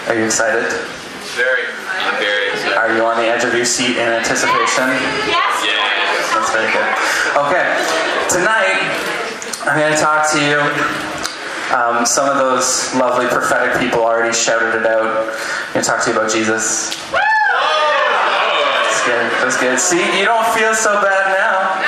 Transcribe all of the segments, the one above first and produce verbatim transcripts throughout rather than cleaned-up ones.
Are you excited? Very. I'm very excited. Are you on the edge of your seat in anticipation? Yes. Yes. That's very good. Okay, tonight I'm going to talk to you. Um, some of those lovely prophetic people already shouted it out. I'm going to talk to you about Jesus. That's good. That's good. See, you don't feel so bad now.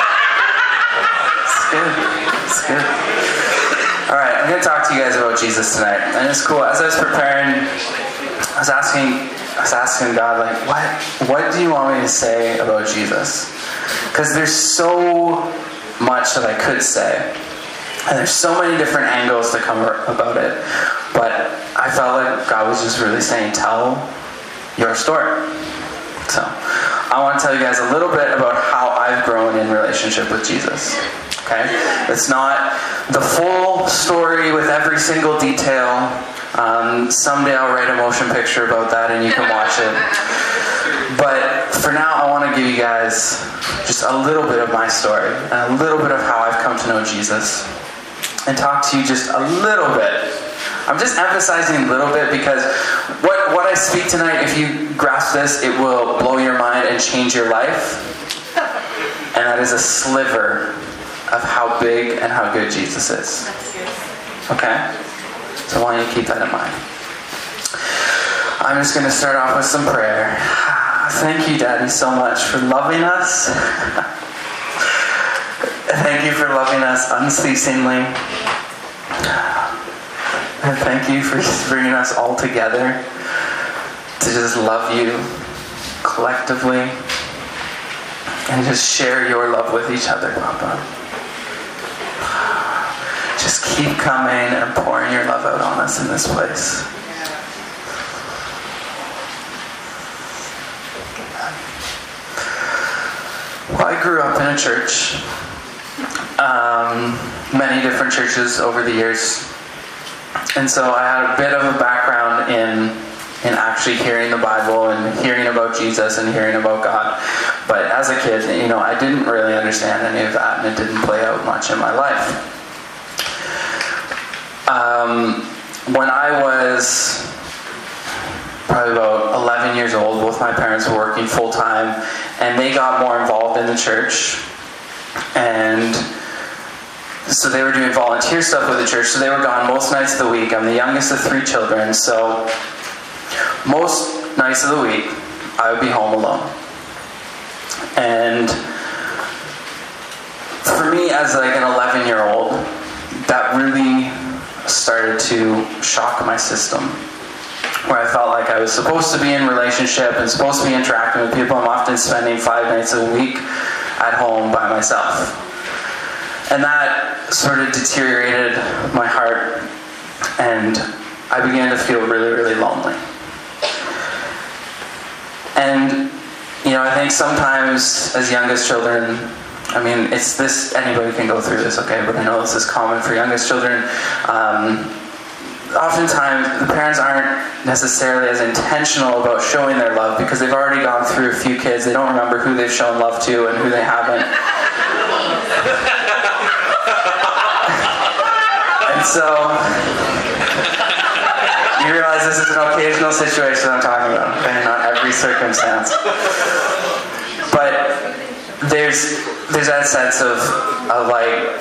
It's good. It's good. All right, I'm going to talk to you guys about Jesus tonight. And it's cool. As I was preparing, I was asking, I was asking God, like, what, what do you want me to say about Jesus? Because there's so much that I could say. And there's so many different angles to come about it. But I felt like God was just really saying, tell your story. So I want to tell you guys a little bit about how I've grown in relationship with Jesus. Okay? It's not the full story with every single detail. Um, someday I'll write a motion picture about that and you can watch it. But for now, I want to give you guys just a little bit of my story and a little bit of how I've come to know Jesus. And talk to you just a little bit. I'm just emphasizing a little bit because what, what I speak tonight, if you grasp this, it will blow your mind and change your life. And that is a sliver of how big and how good Jesus is. Okay? So I want you to keep that in mind. I'm just going to start off with some prayer. Thank you, Daddy, so much for loving us. Thank you for loving us unceasingly. And thank you for just bringing us all together to just love you collectively and just share your love with each other, Papa. Just keep coming and pouring your love out on us in this place. Well, I grew up in a church. Um, many different churches over the years. And so I had a bit of a background in in actually hearing the Bible and hearing about Jesus and hearing about God. But as a kid, you know, I didn't really understand any of that, and it didn't play out much in my life. Um, when I was probably about eleven years old, both my parents were working full time, and they got more involved in the church. And so they were doing volunteer stuff with the church, so they were gone most nights of the week. I'm the youngest of three children, so most nights of the week, I would be home alone. And for me, as like an eleven-year-old, that really started to shock my system, where I felt like I was supposed to be in relationship and supposed to be interacting with people. I'm often spending five nights a week at home by myself. And that sort of deteriorated my heart, and I began to feel really, really lonely. And, you know, I think sometimes as youngest children, I mean, it's this, anybody can go through this, okay, but I know this is common for youngest children. Um, oftentimes, the parents aren't necessarily as intentional about showing their love because they've already gone through a few kids. They don't remember who they've shown love to and who they haven't. So, you realize this is an occasional situation I'm talking about, okay? Not every circumstance. But there's there's that sense of, of like,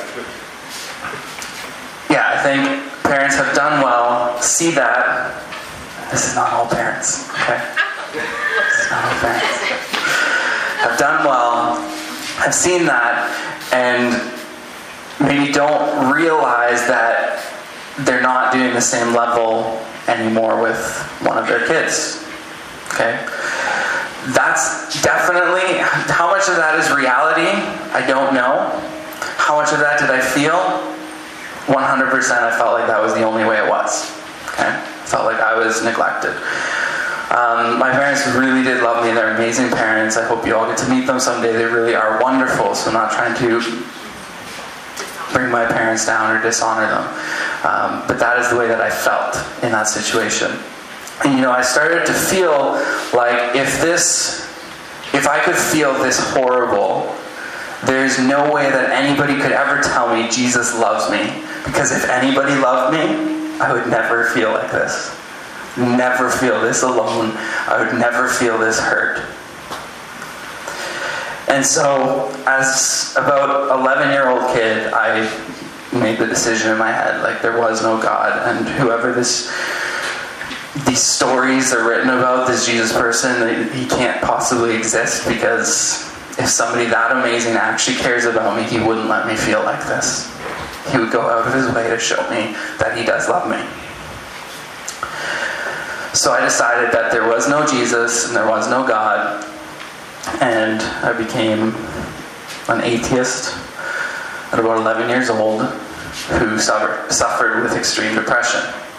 yeah, I think parents have done well, see that. This is not all parents, okay? This is not all parents. Have done well, have seen that, and maybe don't realize that they're not doing the same level anymore with one of their kids. Okay? That's definitely, how much of that is reality? I don't know. How much of that did I feel? one hundred percent I felt like that was the only way it was. Okay? I felt like I was neglected. Um, my parents really did love me. They're amazing parents. I hope you all get to meet them someday. They really are wonderful. So I'm not trying to bring my parents down or dishonor them. Um, but that is the way that I felt in that situation. And, you know, I started to feel like if this, if I could feel this horrible, there's no way that anybody could ever tell me Jesus loves me. Because if anybody loved me, I would never feel like this. never feel this alone. I would never feel this hurt. And so, as about eleven-year-old kid, I made the decision in my head, like, there was no God, and whoever this, these stories are written about, this Jesus person, he can't possibly exist, because if somebody that amazing actually cares about me, he wouldn't let me feel like this. He would go out of his way to show me that he does love me. So I decided that there was no Jesus and there was no God, and I became an atheist at about eleven years old who suffered, suffered with extreme depression.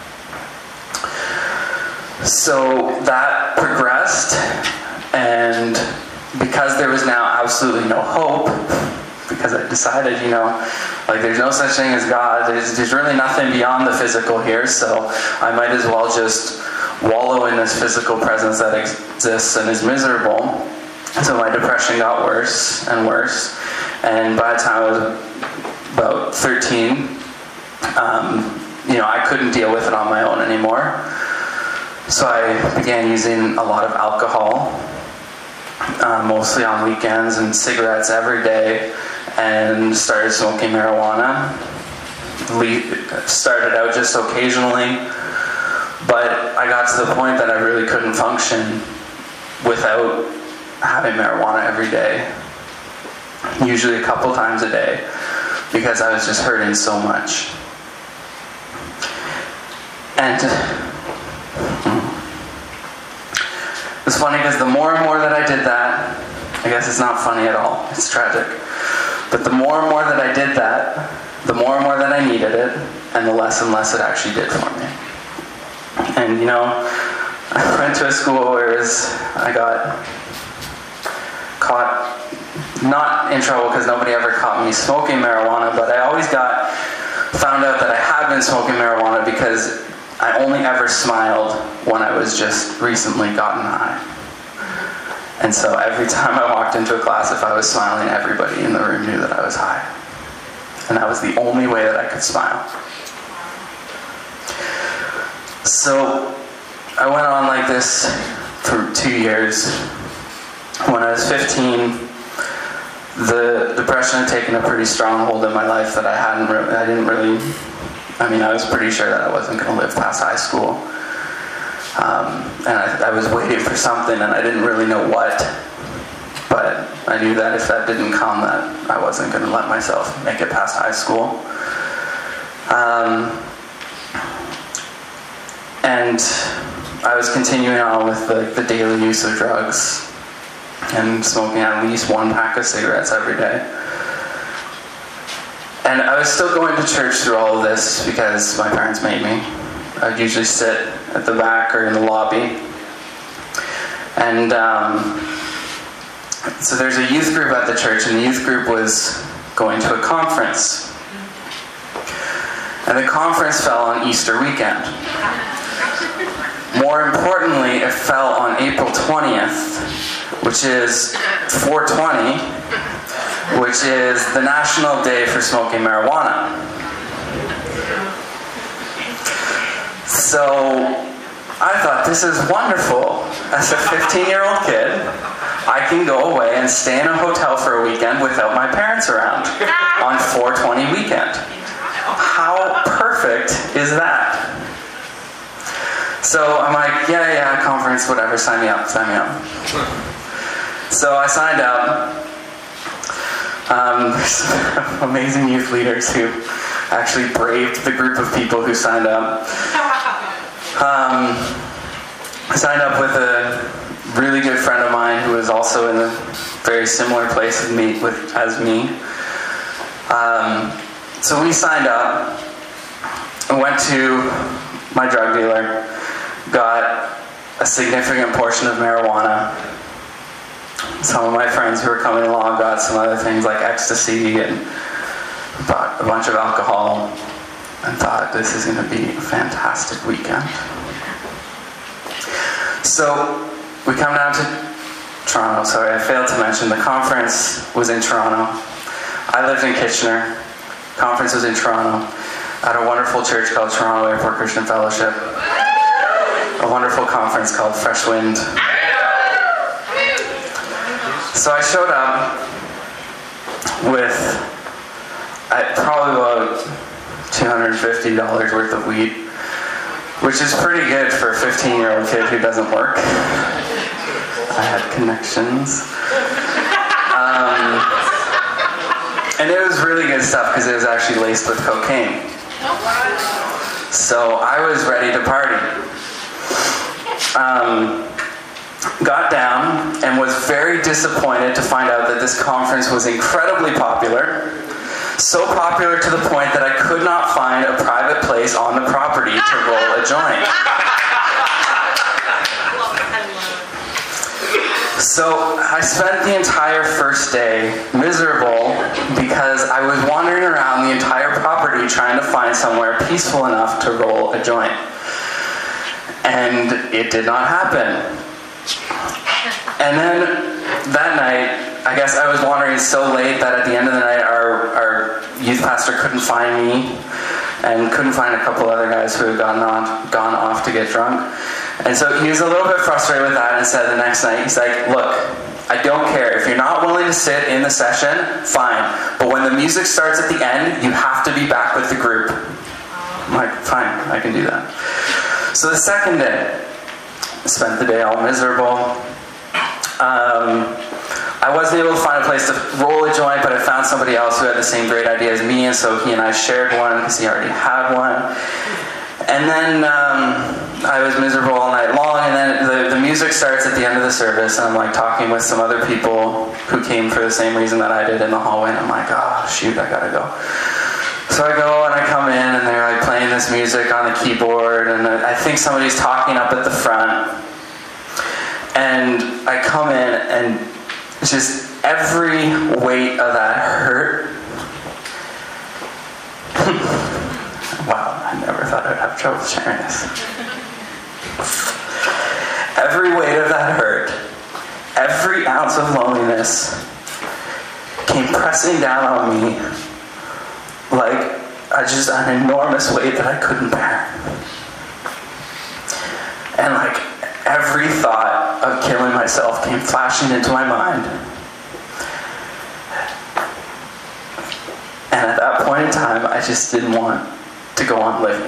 So that progressed, and because there was now absolutely no hope, because I decided, you know, like, there's no such thing as God, there's, there's really nothing beyond the physical here, so I might as well just wallow in this physical presence that exists and is miserable. So my depression got worse and worse, and by the time I was about thirteen, um, you know, I couldn't deal with it on my own anymore. So I began using a lot of alcohol, uh, mostly on weekends, and cigarettes every day, and started smoking marijuana. Le- started out just occasionally, but I got to the point that I really couldn't function without having marijuana every day, usually a couple times a day, because I was just hurting so much. And it's funny because the more and more that I did that, I guess it's not funny at all, it's tragic, but the more and more that I did that, the more and more that I needed it, and the less and less it actually did for me. And you know, I went to a school where it was, I got caught, not in trouble because nobody ever caught me smoking marijuana, but I always got found out that I had been smoking marijuana because I only ever smiled when I was just recently gotten high. And so every time I walked into a class, if I was smiling, everybody in the room knew that I was high. And that was the only way that I could smile. So I went on like this for two years. When I was fifteen, the depression had taken a pretty strong hold in my life that I hadn't really, I didn't really, I mean, I was pretty sure that I wasn't going to live past high school. Um, and I, I was waiting for something, and I didn't really know what. But I knew that if that didn't come, that I wasn't going to let myself make it past high school. Um, and I was continuing on with the, the daily use of drugs and smoking at least one pack of cigarettes every day. And I was still going to church through all of this because my parents made me. I'd usually sit at the back or in the lobby. And um, so there's a youth group at the church, and the youth group was going to a conference. And the conference fell on Easter weekend. More importantly, it fell on April twentieth, which is four twenty, which is the National Day for Smoking Marijuana. So I thought, this is wonderful. As a fifteen-year-old kid, I can go away and stay in a hotel for a weekend without my parents around on four twenty weekend. How perfect is that? So I'm like, yeah, yeah, conference, whatever, sign me up, sign me up. So I signed up. Um, there's amazing youth leaders who actually braved the group of people who signed up. Um, I signed up with a really good friend of mine who was also in a very similar place as me. With, as me. Um, so we signed up. I went to my drug dealer, got a significant portion of marijuana. Some of my friends who were coming along got some other things like ecstasy, and bought a bunch of alcohol, and thought, this is going to be a fantastic weekend. So we come down to Toronto. Sorry, I failed to mention the conference was in Toronto. I lived in Kitchener. Conference was in Toronto at a wonderful church called Toronto Airport Christian Fellowship. a wonderful conference called Fresh Wind. So I showed up with uh, probably about two hundred fifty dollars worth of weed, which is pretty good for a fifteen-year-old kid who doesn't work. I had connections. Um, and it was really good stuff because it was actually laced with cocaine. So I was ready to party. Um, got down and was very disappointed to find out that this conference was incredibly popular. So popular to the point that I could not find a private place on the property to roll a joint. So I spent the entire first day miserable because I was wandering around the entire property trying to find somewhere peaceful enough to roll a joint. And it did not happen. And then that night, I guess I was wandering so late that at the end of the night, our, our youth pastor couldn't find me and couldn't find a couple other guys who had gone on, gone off to get drunk. And so he was a little bit frustrated with that and said the next night, he's like, look, I don't care. If you're not willing to sit in the session, fine. But when the music starts at the end, you have to be back with the group. I'm like, fine, I can do that. So the second day, I spent the day all miserable. Um, I wasn't able to find a place to roll a joint, but I found somebody else who had the same great idea as me, and so he and I shared one because he already had one. And then um, I was miserable all night long, and then the, the music starts at the end of the service, and I'm like talking with some other people who came for the same reason that I did in the hallway, and I'm like, oh shoot, I gotta go. So I go and I come in, and they're like playing this music on the keyboard, and I think somebody's talking up at the front. And I come in, and just every weight of that hurt. Wow, I never thought I'd have trouble sharing this. Every weight of that hurt, every ounce of loneliness came pressing down on me like a, just an enormous weight that I couldn't bear. And like every thought of killing myself came flashing into my mind. And at that point in time, I just didn't want to go on living.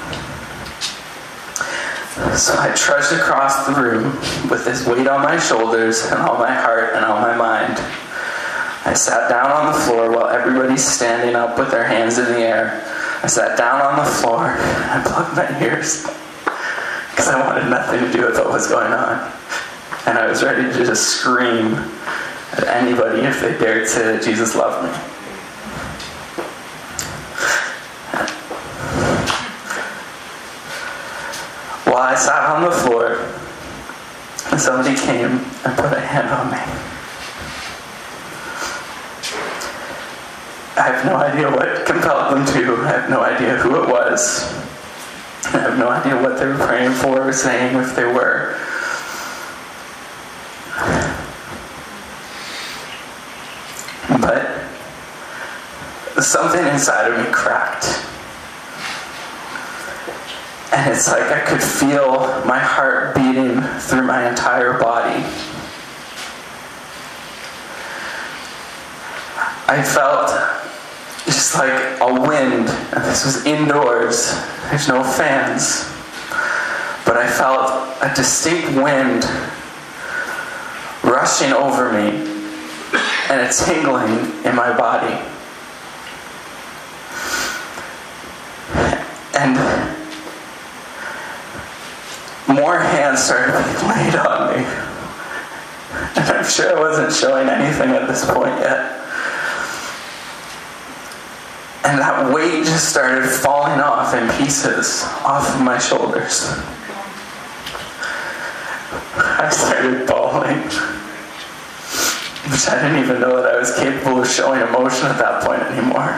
So I trudged across the room with this weight on my shoulders and on my heart and on my mind. I sat down on the floor while everybody's standing up with their hands in the air. I sat down on the floor and I plugged my ears because I wanted nothing to do with what was going on. And I was ready to just scream at anybody if they dared say that Jesus loved me. While I sat on the floor, somebody came and put a hand on me. I have no idea what compelled them to. I have no idea who it was. I have no idea what they were praying for or saying, if they were. But something inside of me cracked. And it's like I could feel my heart beating through my entire body. I felt just like a wind, and this was indoors. There's no fans. But I felt a distinct wind rushing over me and a tingling in my body. And more hands started being laid on me. And I'm sure I wasn't showing anything at this point yet. And that weight just started falling off in pieces off of my shoulders. I started bawling, which I didn't even know that I was capable of showing emotion at that point anymore.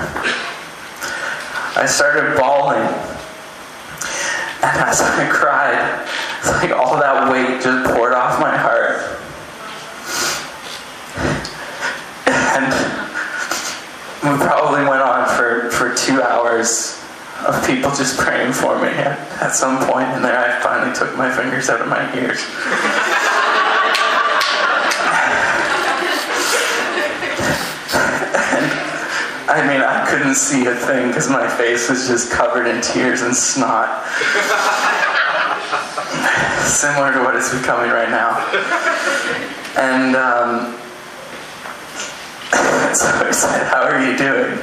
I started bawling, and as I cried, it's like all that weight just poured off my heart. And we probably went on for, for two hours of people just praying for me. At, at some point in there, I finally took my fingers out of my ears. And, I mean, I couldn't see a thing because my face was just covered in tears and snot. Similar to what is becoming right now. And um, so I said, "How are you doing?"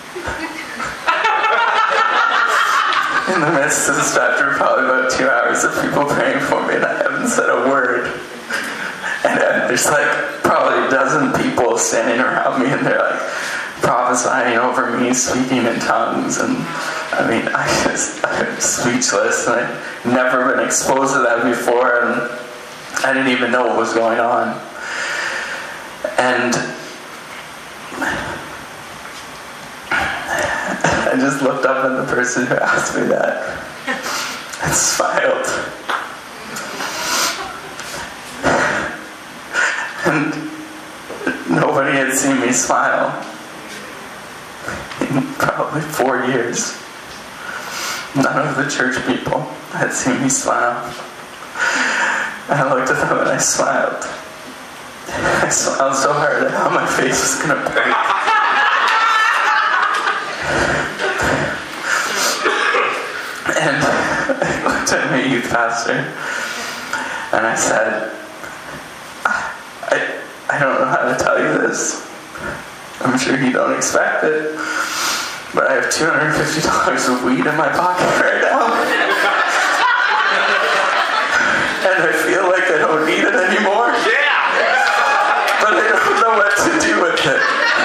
In the midst of this, after probably about two hours of people praying for me, and I haven't said a word. And uh, there's like probably a dozen people standing around me, and they're like prophesying over me, speaking in tongues. And I mean, I just, I'm speechless. And I've never been exposed to that before, and I didn't even know what was going on. And I just looked up at the person who asked me that and smiled. And nobody had seen me smile in probably four years. None of the church people had seen me smile. And I looked at them and I smiled. I smiled so hard that how my face was going to break. And I looked at my youth pastor and I said, I, I don't know how to tell you this. I'm sure you don't expect it, but I have two hundred fifty dollars of weed in my pocket right now. And I feel like I don't need it anymore. Yeah! But I don't know what to do with it.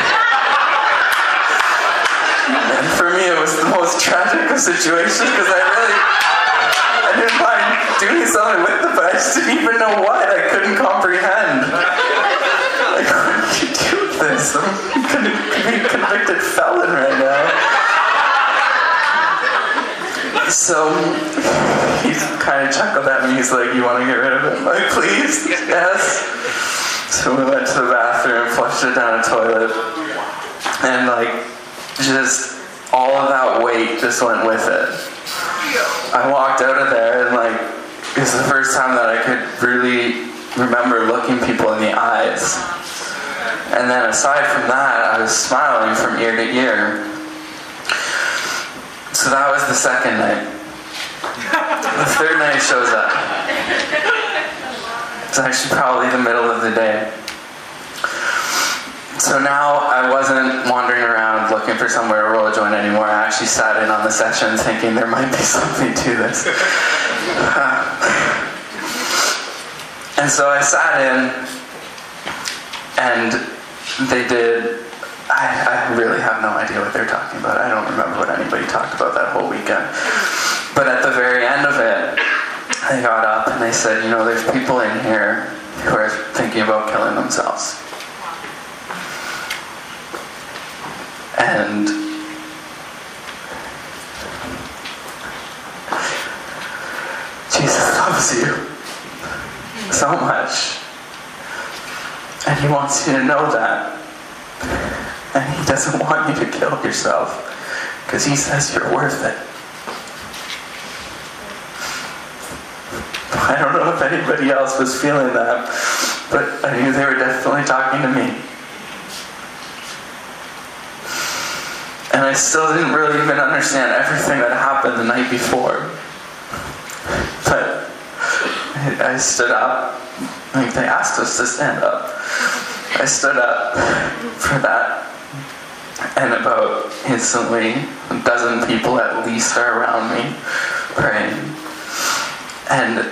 And for me, it was the most tragic of situations because I really, I didn't mind doing something with it, but I just didn't even know what. I couldn't comprehend. Like, what did you do with this? I'm gonna be a convicted felon right now. So he kind of chuckled at me. He's like, "You want to get rid of it?" I'm like, "Please, yes." So we went to the bathroom, flushed it down a toilet, and like, just all of that weight just went with it. I walked out of there, and like, it was the first time that I could really remember looking people in the eyes. And then aside from that, I was smiling from ear to ear. So that was the second night. The third night shows up. It's actually probably the middle of the day. So now I wasn't wandering around looking for somewhere to roll a joint anymore. I actually sat in on the session thinking there might be something to this. And so I sat in, and they did, I, I really have no idea what they're talking about. I don't remember what anybody talked about that whole weekend. But at the very end of it, they got up and they said, "You know, there's people in here who are thinking about killing themselves. And Jesus loves you so much. And he wants you to know that. And he doesn't want you to kill yourself because he says you're worth it." I don't know if anybody else was feeling that, but I knew they were definitely talking to me. And I still didn't really even understand everything that happened the night before. But I stood up. Like, they asked us to stand up. I stood up for that. And about instantly, a dozen people at least are around me praying. And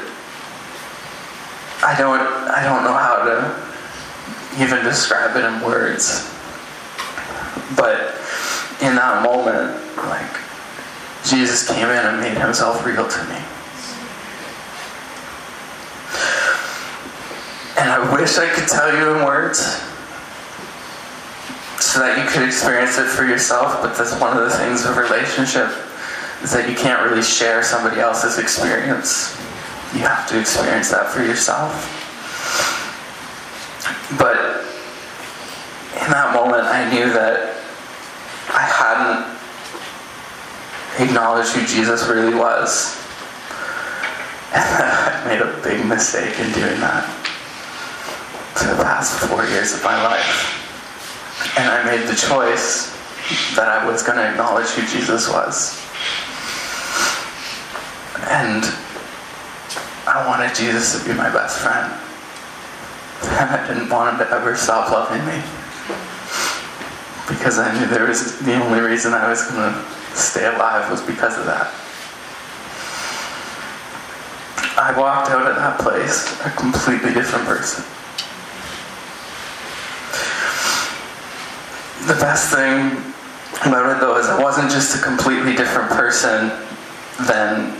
I don't, I don't know how to even describe it in words. But in that moment, like, Jesus came in and made himself real to me. And I wish I could tell you in words so that you could experience it for yourself, but that's one of the things of relationship, is that you can't really share somebody else's experience. You have to experience that for yourself. But in that moment, I knew that I hadn't acknowledge who Jesus really was. And that I made a big mistake in doing that for the past four years of my life. And I made the choice that I was going to acknowledge who Jesus was. And I wanted Jesus to be my best friend. And I didn't want him to ever stop loving me. Because I knew there was the only reason I was going to stay alive was because of that. I walked out of that place a completely different person. The best thing about it, though, is I wasn't just a completely different person than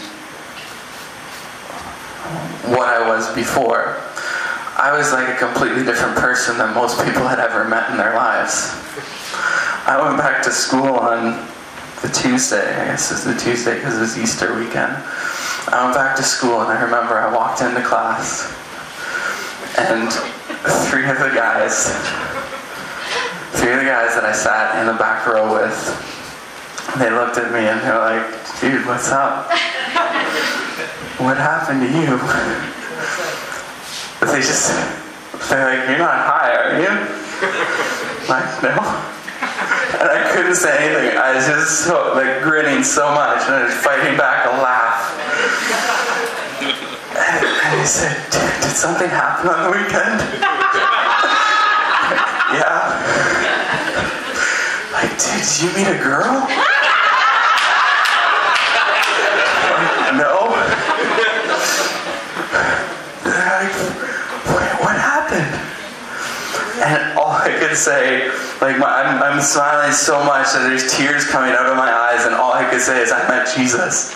what I was before. I was like a completely different person than most people had ever met in their lives. I went back to school on the Tuesday, I guess it was the Tuesday because it was Easter weekend. I went back to school and I remember I walked into class and three of the guys, three of the guys that I sat in the back row with, they looked at me and they're like, dude, what's up? What happened to you? They just, they're like, you're not high, are you? I'm like, no. And I couldn't say anything. I was just so, like, grinning so much, and I was fighting back a laugh. And, and he said, did something happen on the weekend? Yeah. Like, dude, did you meet a girl? Like, no. They're like, what, what happened? And all I could say, like, my, I'm, I'm smiling so much that there's tears coming out of my eyes, and all I could say is, I met Jesus.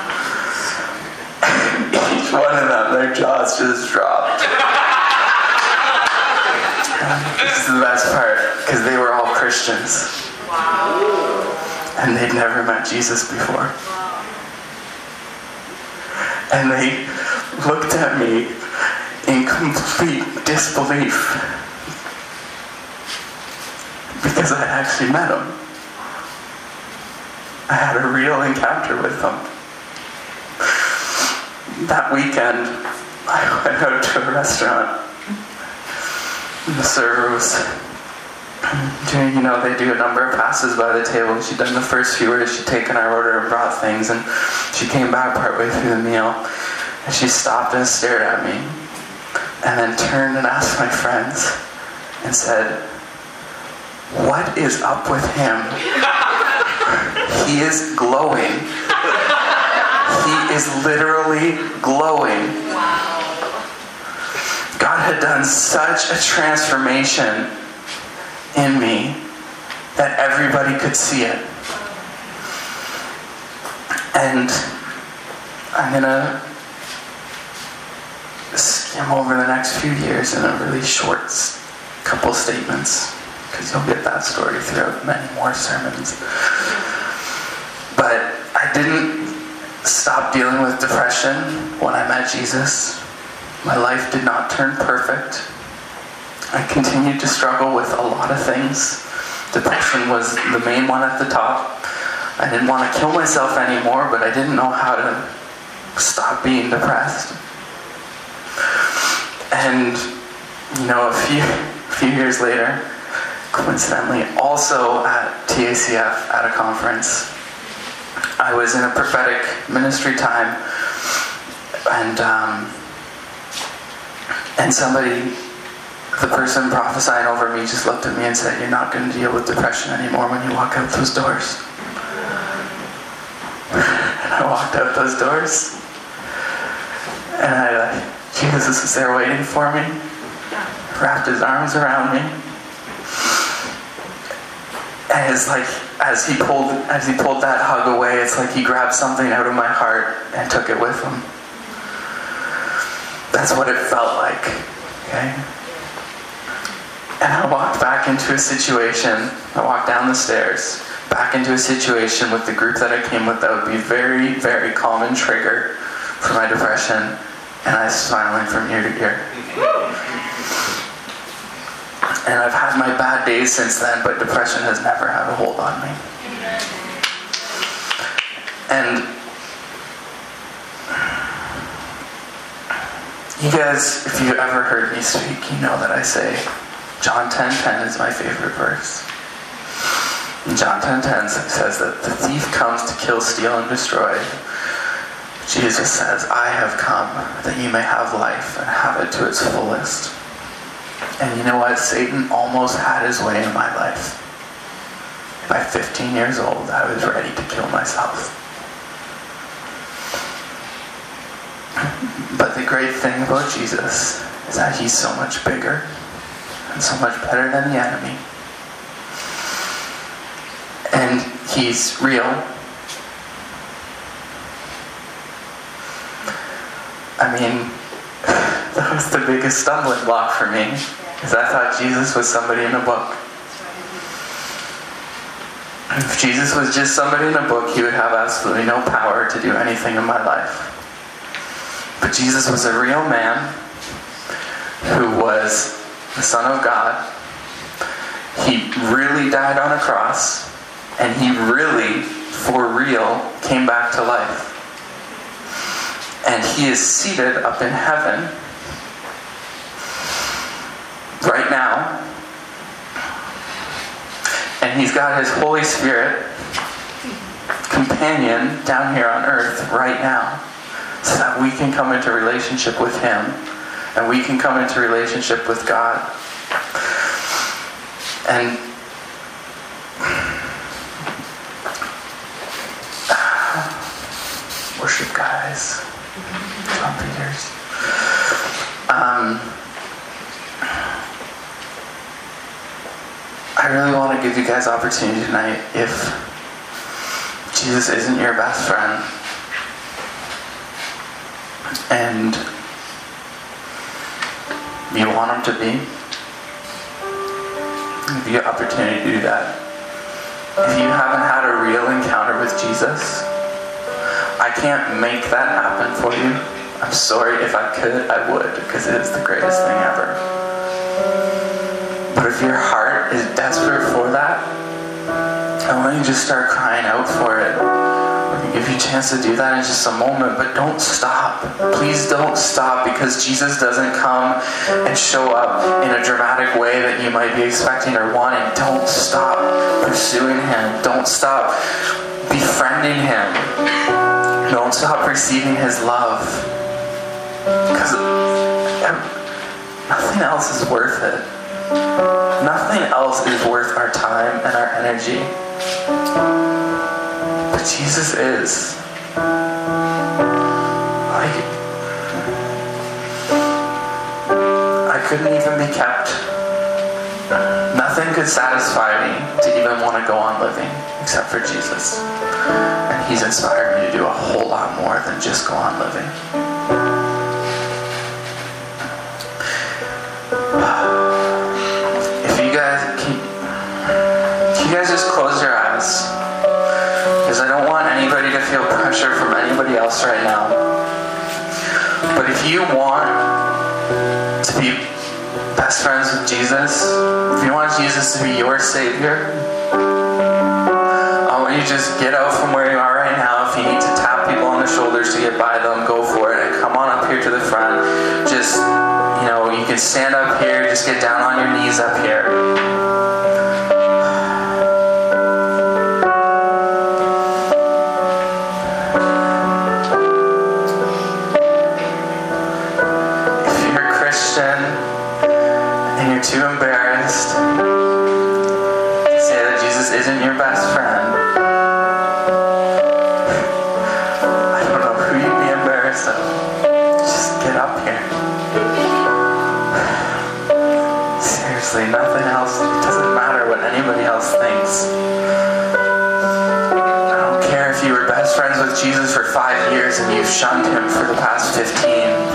Each one of them, their jaws just dropped. This is the best part, because they were all Christians. And they'd never met Jesus before. And they looked at me in complete disbelief. Because I actually met him. I had a real encounter with him. That weekend, I went out to a restaurant. And the server was doing, you know, they do a number of passes by the table. She'd done the first few orders. She'd taken our order and brought things. And she came back partway through the meal. And she stopped and stared at me. And then turned and asked my friends and said, what is up with him? He is glowing. He is literally glowing. God had done such a transformation in me that everybody could see it. And I'm going to skim over the next few years in a really short couple statements, because you'll get that story throughout many more sermons. But I didn't stop dealing with depression when I met Jesus. My life did not turn perfect. I continued to struggle with a lot of things. Depression was the main one at the top. I didn't want to kill myself anymore, but I didn't know how to stop being depressed. And, you know, a few, a few years later, coincidentally, also at T A C F at a conference, I was in a prophetic ministry time, and um, and somebody, the person prophesying over me, just looked at me and said, "You're not going to deal with depression anymore when you walk out those doors." And I walked out those doors, and I, like, Jesus was there waiting for me, wrapped his arms around me. And it's like, as he pulled as he pulled that hug away, it's like he grabbed something out of my heart and took it with him. That's what it felt like. Okay? And I walked back into a situation, I walked down the stairs, back into a situation with the group that I came with that would be very, very common trigger for my depression, and I was smiling from ear to ear. And I've had my bad days since then, but depression has never had a hold on me. And you guys, if you've ever heard me speak, you know that I say John ten ten is my favorite verse. And John ten ten says that the thief comes to kill, steal, and destroy. Jesus says, I have come that you may have life and have it to its fullest. And you know what? Satan almost had his way in my life. By fifteen years old, I was ready to kill myself. But the great thing about Jesus is that he's so much bigger and so much better than the enemy. And he's real. I mean, that was the biggest stumbling block for me, because I thought Jesus was somebody in a book. If Jesus was just somebody in a book, he would have absolutely no power to do anything in my life. But Jesus was a real man who was the Son of God. He really died on a cross, and he really, for real, came back to life. And he is seated up in heaven right now. And he's got his Holy Spirit companion down here on earth right now, so that we can come into relationship with him, and we can come into relationship with God. And worship guys, trumpeters. Um, I really want to give you guys opportunity tonight. If Jesus isn't your best friend, and you want him to be, I'll give you an opportunity to do that. If you haven't had a real encounter with Jesus, I can't make that happen for you. I'm sorry. If I could, I would, because it is the greatest thing ever. But if your heart is desperate for that, I want you to just start crying out for it. I'm going to give you a chance to do that in just a moment, but don't stop. Please don't stop, because Jesus doesn't come and show up in a dramatic way that you might be expecting or wanting. Don't stop pursuing him. Don't stop befriending him. Don't stop receiving his love, because nothing else is worth it. Nothing else is worth our time and our energy. But Jesus is. Like, I couldn't even be kept. Nothing could satisfy me to even want to go on living except for Jesus. And he's inspired me to do a whole lot more than just go on living. If you guys can, can you guys just close your eyes? Because I don't want anybody to feel pressure from anybody else right now. But if you want to be best friends with Jesus, if you want Jesus to be your Savior, I want you to just get out from where you are right now. If you need to tap people on the shoulders to get by them, go for it. And come on up here to the front. Just, you know, you can stand up here. Just get down on your knees up here. If you're a Christian and you're too embarrassed to say that Jesus isn't your best friend, I don't know who you'd be embarrassed of. Just get up here. Seriously, nothing else. It doesn't matter what anybody else thinks. I don't care if you were best friends with Jesus for five years and you've shunned him for the past fifteen.